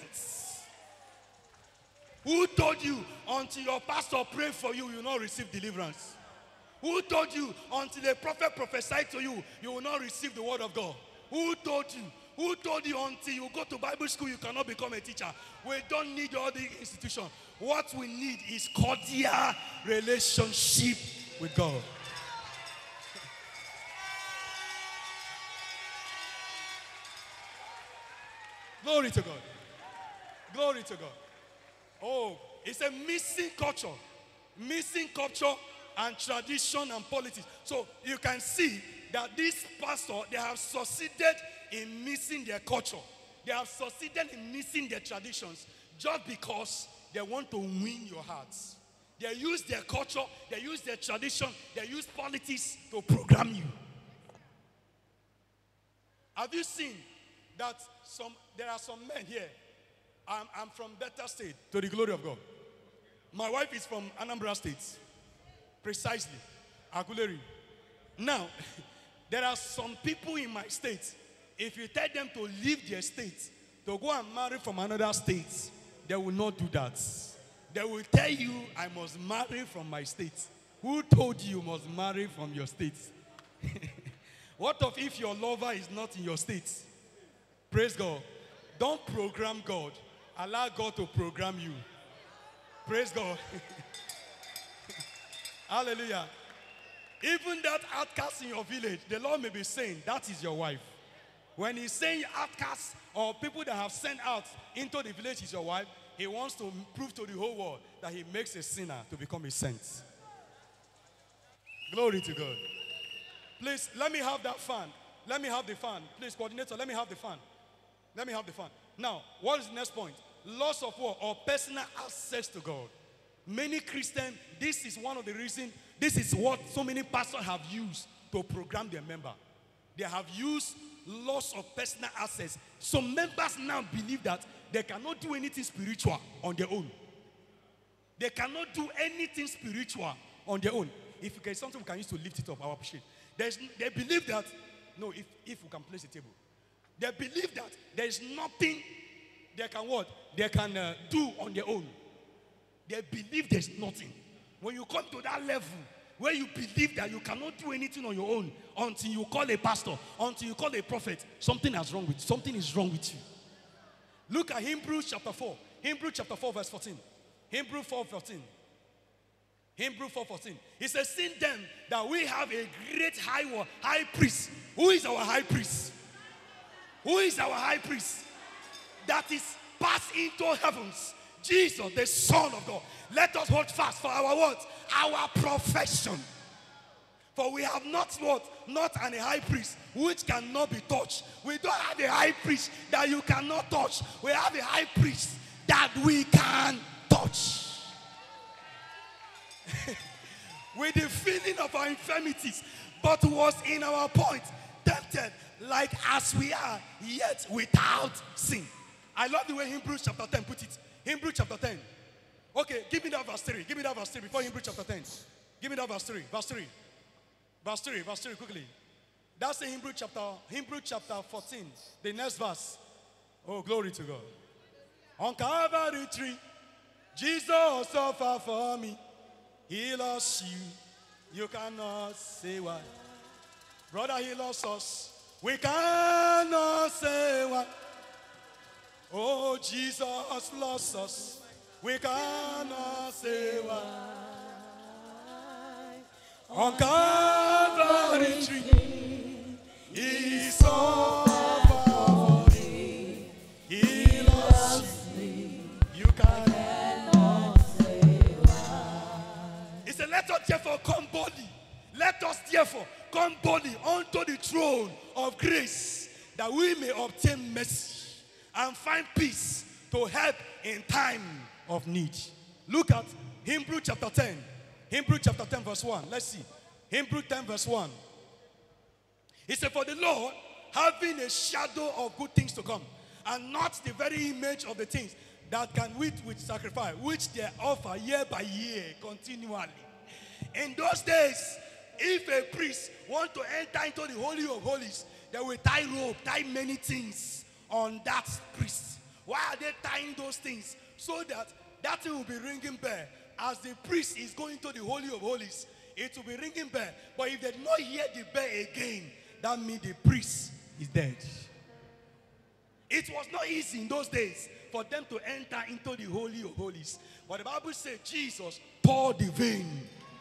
Who told you until your pastor pray for you, you will not receive deliverance? Who told you until a prophet prophesied to you, you will not receive the word of God? Who told you? Who told you until you go to Bible school, you cannot become a teacher? We don't need all the institution. What we need is cordial relationship with God. Glory to God. Glory to God. Oh, it's a missing culture. Missing culture and tradition and politics. So you can see that this pastor, they have succeeded in missing their culture. They have succeeded in missing their traditions just because they want to win your hearts. They use their culture, they use their tradition, they use politics to program you. Have you seen that some there are some men here? I'm, I'm from Delta State, to the glory of God. My wife is from Anambra State. Precisely. Aguleri. Now, there are some people in my state, if you tell them to leave their state, to go and marry from another state, they will not do that. They will tell you, I must marry from my state. Who told you you must marry from your state? What of if your lover is not in your state? Praise God. Don't program God. Allow God to program you. Praise God. Hallelujah. Even that outcast in your village, the Lord may be saying, that is your wife. When he's saying outcasts or people that have sent out into the village is your wife, he wants to prove to the whole world that he makes a sinner to become a saint. Glory to God. Please, let me have that fan. Let me have the fan. Please, coordinator, let me have the fan. Let me have the fan. Now, what is the next point? Loss of what? Or personal access to God. Many Christians, this is one of the reasons, this is what so many pastors have used to program their member. They have used loss of personal access. Some members now believe that they cannot do anything spiritual on their own. They cannot do anything spiritual on their own. If you can, something we can use to lift it up, I appreciate. There's, they believe that, no, if, if we can place a table. They believe that there is nothing they can what? They can uh, do on their own. They believe there's nothing. When you come to that level where you believe that you cannot do anything on your own until you call a pastor, until you call a prophet, something is wrong with something is wrong with you. Look at Hebrews chapter four. Hebrews chapter four, verse fourteen. Hebrews four, fourteen. Hebrews four, fourteen. It says, "Seeing then that we have a great high, high priest." Who is our high priest? Who is our high priest? That is passed into heavens. Jesus, the Son of God. Let us hold fast for our what? Our profession. For we have not what? Not an high priest which cannot be touched. We don't have a high priest that you cannot touch. We have a high priest that we can touch. With the feeling of our infirmities, but was in our point tempted like as we are, yet without sin. I love the way Hebrews chapter ten put it. Hebrews chapter ten. Okay, give me that verse three. Give me that verse three before Hebrews chapter ten. Give me that verse three. Verse three. Verse three. Verse three quickly. That's in Hebrews chapter, Hebrews chapter fourteen. The next verse. Oh, glory to God. On Calvary tree, Jesus suffered for me. He lost you. You cannot say why. Brother, he lost us. We cannot say why. Oh, Jesus lost us. We cannot say why. On Calvary tree, he suffered for me. He lost me. You cannot say why. He said, let us therefore come boldly. Let us therefore come boldly unto the throne of grace, that we may obtain mercy and find peace to help in time of need. Look at Hebrews chapter ten. Hebrews chapter ten verse one. Let's see. Hebrews ten verse one. He said, for the Lord, having a shadow of good things to come, and not the very image of the things that can wait with sacrifice, which they offer year by year continually. In those days, if a priest want to enter into the Holy of Holies, they will tie rope, tie many things on that priest. Why are they tying those things? So that that thing will be ringing bell. As the priest is going to the Holy of Holies, it will be ringing bell. But if they do not hear the bell again, that means the priest is dead. It was not easy in those days for them to enter into the Holy of Holies. But the Bible says Jesus tore the vein.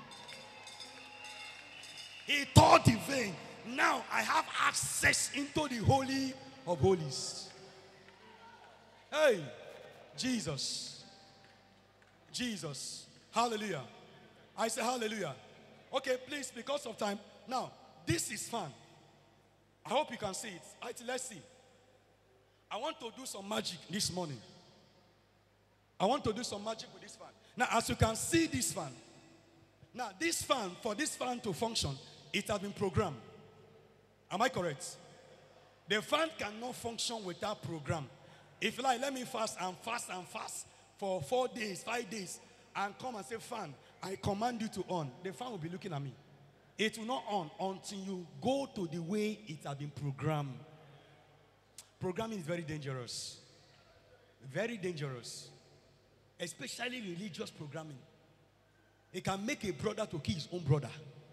He tore the vein. Now I have access into the Holy of Holies. Hey, Jesus. Jesus. Hallelujah. I say hallelujah. Okay, please, because of time. Now, this is fun. I hope you can see it. All right, let's see. I want to do some magic this morning. I want to do some magic with this fan. Now, as you can see this fan. Now, this fan, for this fan to function, it has been programmed. Am I correct? The fan cannot function without program. If you like, let me fast and fast and fast for four days, five days, and come and say, fan, I command you to on. The fan will be looking at me. It will not on until you go to the way it has been programmed. Programming is very dangerous. Very dangerous. Especially religious programming. It can make a brother to kill his own brother.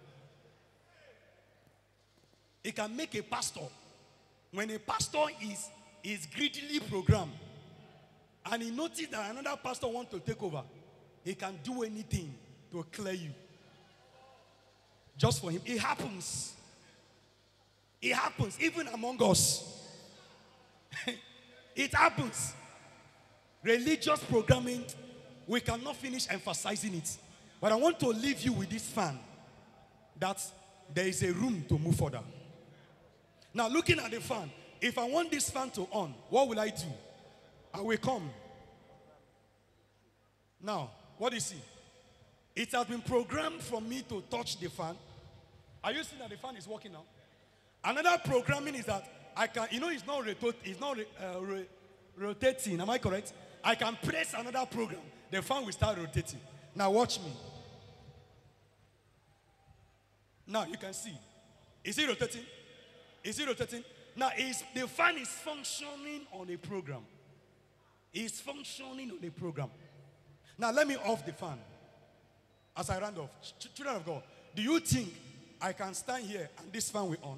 It can make a pastor, when a pastor is, is greedily programmed, and he notices that another pastor wants to take over, he can do anything to clear you. Just for him. It happens. It happens even among us. It happens. Religious programming, we cannot finish emphasizing it. But I want to leave you with this fan, that there is a room to move further. Now, looking at the fan, if I want this fan to on, what will I do? I will come. Now, what do you see? It has been programmed for me to touch the fan. Are you seeing that the fan is working now? Another programming is that I can, you know, it's not, rotate, it's not uh, re, rotating. Am I correct? I can press another program. The fan will start rotating. Now, watch me. Now, you can see. Is it rotating? Is it rotating? Now, is the fan is functioning on a program. It's functioning on a program. Now, let me off the fan. As I round off. Ch- children of God, do you think I can stand here and this fan will on?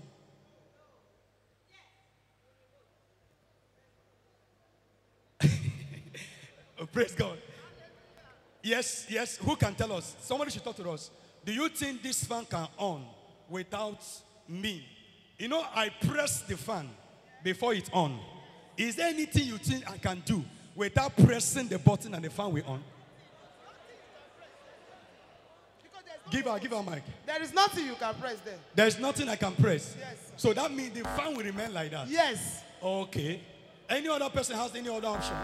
Oh, praise God. Yes, yes. Who can tell us? Somebody should talk to us. Do you think this fan can on without me? You know, I press the fan before it's on. Is there anything you think I can do without pressing the button and the fan will on? Give her, give her mic. There is nothing you can press there. There's nothing I can press. Yes. So that means the fan will remain like that. Yes. Okay. Any other person has any other options?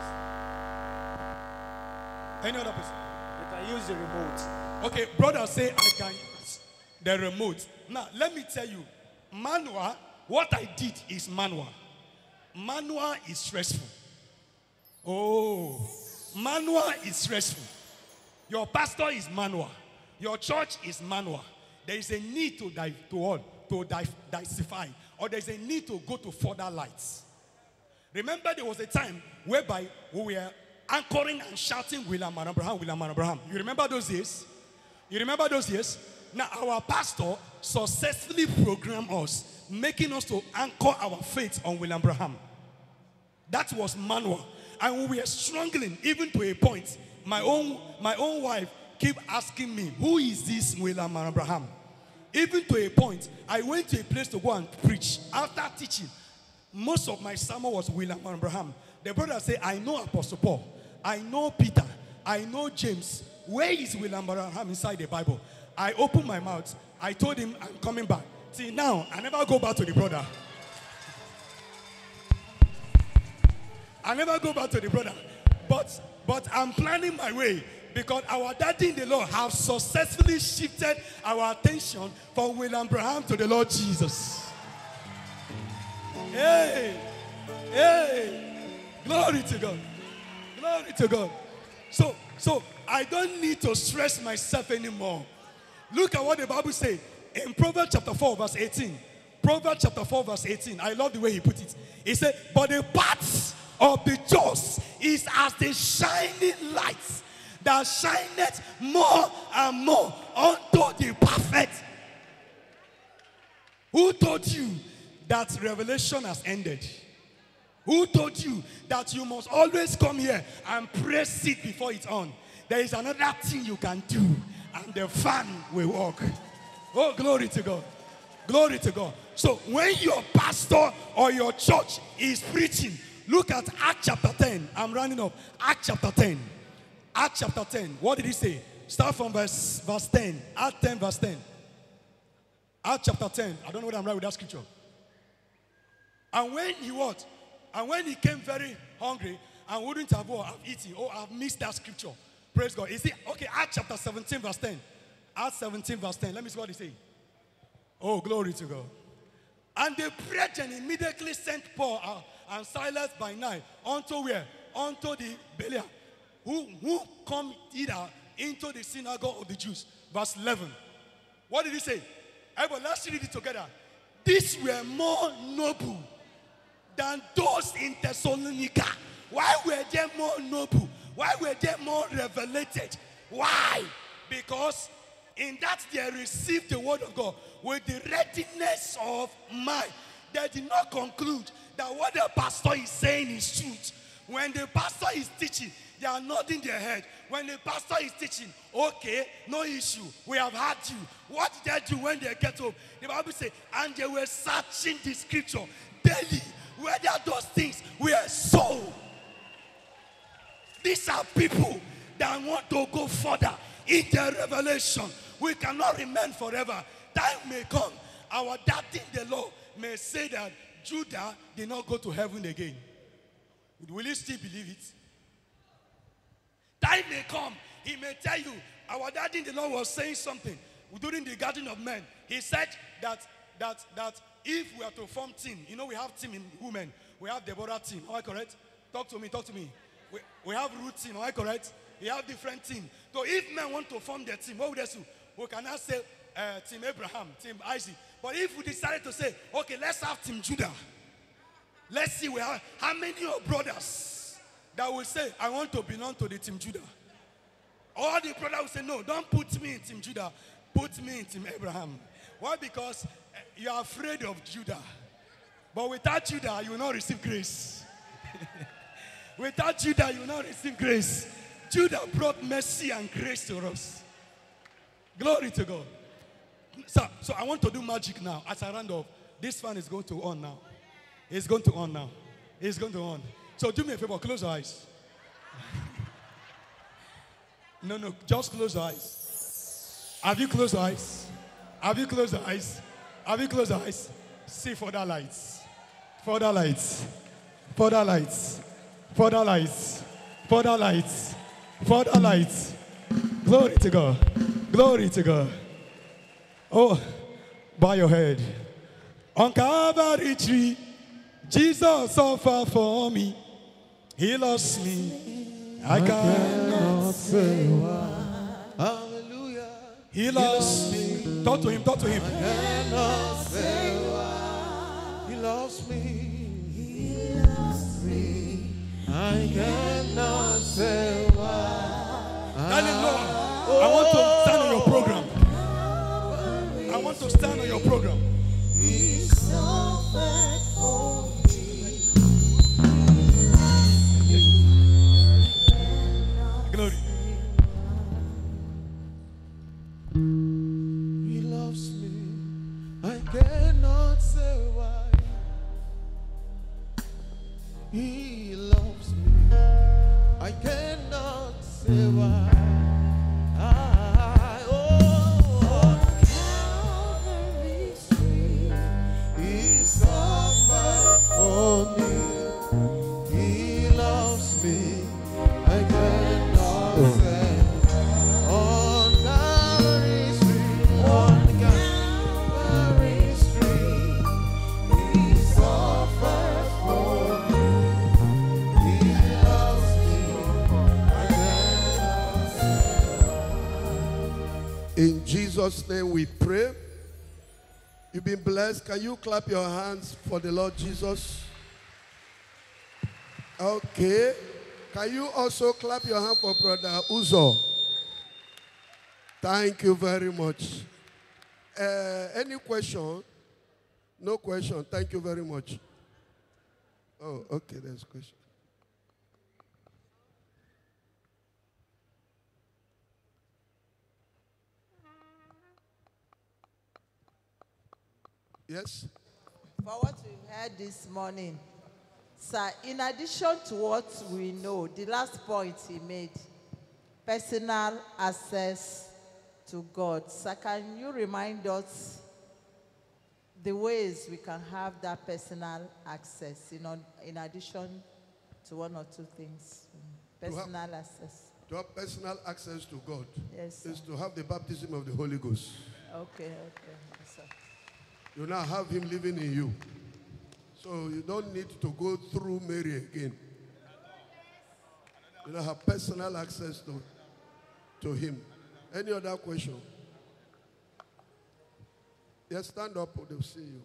Any other person? You can use the remote. Okay, brother say I can use the remote. Now, let me tell you, manual, what I did is manual. Manual is stressful. Oh, manual is stressful. Your pastor is manual. Your church is manual. There is a need to dive to all to dive, diversify, or there is a need to go to further lights. Remember, there was a time whereby we were anchoring and shouting, William and Abraham, William and Abraham. You remember those days? You remember those years? Now, our pastor successfully programmed us, making us to anchor our faith on William Abraham. That was manual. And we were struggling, even to a point. My own, my own wife keep asking me, who is this William and Abraham? Even to a point, I went to a place to go and preach. After teaching, most of my sermon was William and Abraham. The brother said, I know Apostle Paul. I know Peter. I know James. Where is William and Abraham inside the Bible? I opened my mouth. I told him, I'm coming back. See, now, I never go back to the brother. I never go back to the brother. But, but I'm planning my way. Because our daddy in the Lord have successfully shifted our attention from William Abraham to the Lord Jesus. Hey, hey, glory to God, glory to God. So, so I don't need to stress myself anymore. Look at what the Bible says in Proverbs chapter four, verse eighteen. Proverbs chapter four, verse eighteen. I love the way he put it. He said, "But the paths of the just is as the shining lights that shineth more and more unto the perfect." Who told you that revelation has ended? Who told you that you must always come here and press it before it's on? There is another thing you can do, and the fan will work. Oh, glory to God. Glory to God. So when your pastor or your church is preaching, look at Acts chapter ten. I'm running up. Acts chapter ten. Acts chapter ten. What did he say? Start from verse, verse ten. Acts ten, verse ten. Acts chapter ten. I don't know what I'm right with that scripture. And when he what? And when he came very hungry and wouldn't have, oh, have eaten, oh, I've missed that scripture. Praise God. Is it okay? Acts chapter seventeen, verse ten. Acts seventeen, verse ten. Let me see what he say. Oh, glory to God. And the brethren immediately sent Paul uh, and Silas by night unto where? Unto the Belial, who, who come either into the synagogue of the Jews. Verse eleven. What did he say? Everybody, let's read it together. These were more noble than those in Thessalonica. Why were they more noble? Why were they more revelated? Why? Because in that they received the word of God with the readiness of mind. They did not conclude that what the pastor is saying is truth. When the pastor is teaching, they are nodding their head. When the pastor is teaching, okay, no issue. We have heard you. What did they do when they get home? The Bible says, and they were searching the scripture daily, whether those things were so. These are people that want to go further in their revelation. We cannot remain forever. Time may come. Our daddy in the Lord may say that Judah did not go to heaven again. Will you still believe it? Time may come. He may tell you, our daddy in the Lord was saying something during the Garden of Men. He said that that that if we are to form team, you know we have team in women. We have Deborah team. Am I correct? Talk to me, talk to me. We, we have Ruth team. Am I correct? We have different team. So if men want to form their team, what would they do? We cannot say uh, team Abraham, team Isaac. But if we decided to say, okay, let's have team Judah. Let's see we have, how many of brothers that will say, I want to belong to the team Judah. All the brothers will say, no, don't put me in team Judah. Put me in team Abraham. Why? Because you are afraid of Judah. But without Judah, you will not receive grace. Without Judah, you will not receive grace. Judah brought mercy and grace to us. Glory to God. So, so I want to do magic now. As I round off, this fan is going to on now. It's going to on now. It's going to on. So do me a favor, close your eyes. No, no, just close your eyes. Have you closed your eyes? Have you closed your eyes? Have you closed your eyes? See further lights. Further lights. Further lights. Further lights. Further lights. Further lights. Glory to God. Glory to God. Oh, bow your head. On Calvary tree, Jesus suffered for me. He loves me. I cannot say why. Hallelujah. He loves me. Talk to him. Talk to him. I cannot say why. He loves me. He loves me. I cannot say why. Tell him, Lord, I want to stand on your program. I want to stand on your program. He suffered for me. Glory. He loves me. I cannot say why. He loves me. I cannot say why. I, oh, Calvary tree, He suffered for me. He loves me. I cannot say. On Calvary Street, on Calvary Street, He suffered for me. He loves me. I cannot say. In Jesus' name we pray. You've been blessed. Can you clap your hands for the Lord Jesus? Okay. Can you also clap your hand for Brother Uzo? Thank you very much. Uh, any question? No question. Thank you very much. Oh, okay. There's a question. Yes? For what we heard this morning, sir, in addition to what we know, the last point he made, personal access to God. Sir, can you remind us the ways we can have that personal access, in, in addition to one or two things? Personal have- access. To have personal access to God Yes, is sir. to have the baptism of the Holy Ghost. Okay, okay. Yes, sir. You now have Him living in you. So you don't need to go through Mary again. You now have personal access to, to Him. Any other question? Yes, stand up, they'll see you.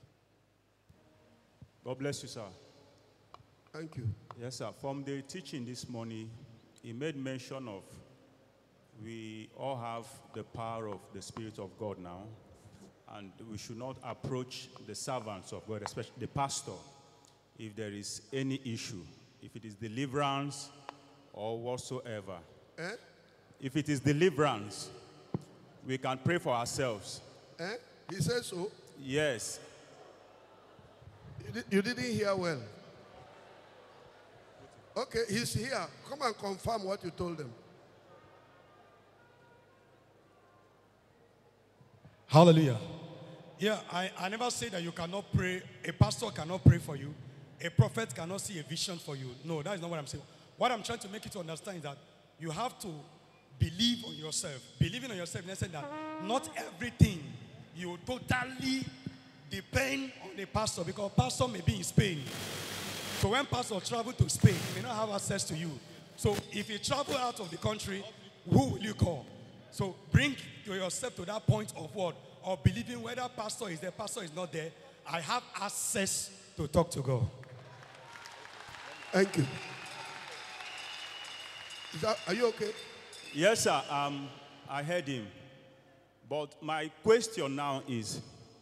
God bless you, sir. Thank you. Yes, sir. From the teaching this morning, he made mention of we all have the power of the Spirit of God now, and we should not approach the servants of God, especially the pastor, if there is any issue, if it is deliverance or whatsoever. Eh? If it is deliverance, we can pray for ourselves. Eh? He says so. Yes. You, di- you didn't hear well. Okay, he's here. Come and confirm what you told them. Hallelujah. Yeah, I, I never say that you cannot pray. A pastor cannot pray for you. A prophet cannot see a vision for you. No, that is not what I'm saying. What I'm trying to make you to understand is that you have to believe on yourself. Believing on yourself in the sense that not everything you totally depend on a pastor, because pastor may be in Spain. So when pastor travel to Spain, he may not have access to you. So if you travel out of the country, who will you call? So bring to yourself to that point of what? Or believing whether pastor is there, pastor is not there. I have access to talk to God. Thank you. Is that, are you okay? Yes, sir. Um, I heard him. But my question now is,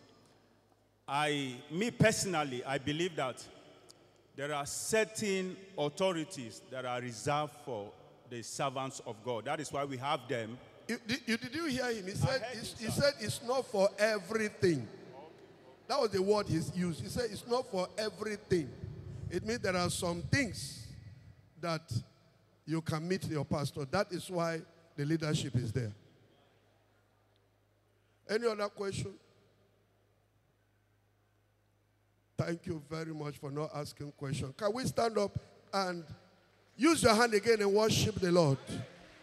I, me personally, I believe that there are certain authorities that are reserved for the servants of God. That is why we have them. You, did, you, did you hear him? He said, heard it's, him, he sir. said it's not for everything. That was the word he used. He said it's not for everything. It means there are some things that you can meet your pastor. That is why the leadership is there. Any other question? Thank you very much for not asking questions. Can we stand up and use your hand again and worship the Lord?